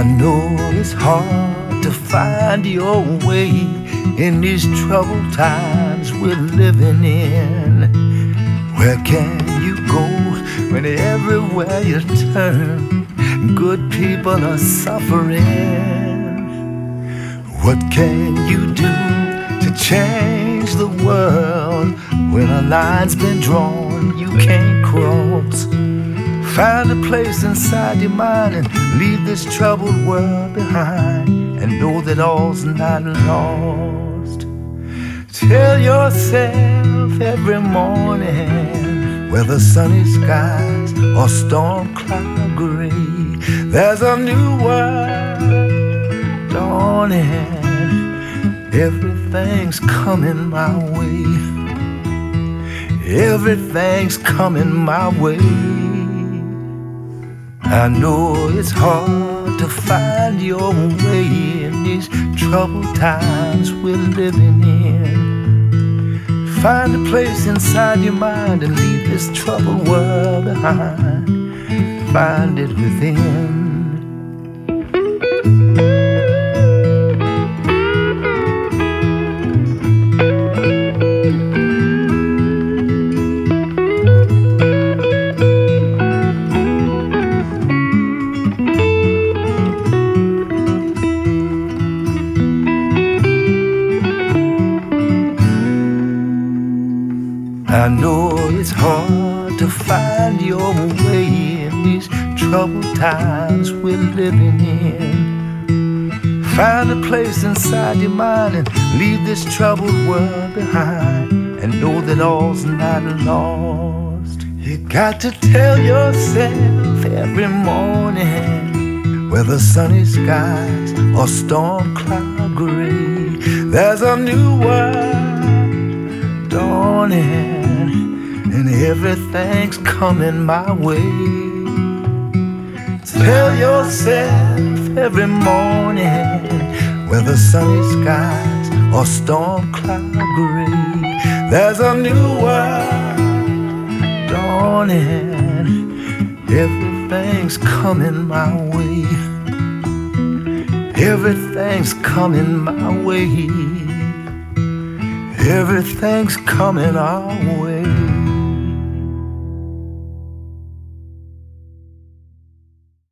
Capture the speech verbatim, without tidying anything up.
know it's hard to find your way in these troubled times we're living in. Where can you go when everywhere you turn, good people are suffering? What can you do to change the world when a line's been drawn you can't cross? Find a place inside your mind and leave this troubled world behind, and know that all's not lost. Tell yourself every morning, whether sunny skies or storm cloud gray, there's a new world dawning. Everything's coming my way. Everything's coming my way. I know it's hard to find your way in these troubled times we're living in. Find a place inside your mind and leave this troubled world behind. Find it within. I know it's hard to find your way in these troubled times we're living in. Find a place inside your mind and leave this troubled world behind, and know that all's not lost. You got to tell yourself every morning, whether sunny skies or storm cloud gray, there's a new world dawning. And everything's coming my way. Tell yourself every morning, whether sunny skies or storm cloud gray, there's a new world dawning. Everything's coming my way. Everything's coming my way. Everything's coming our way.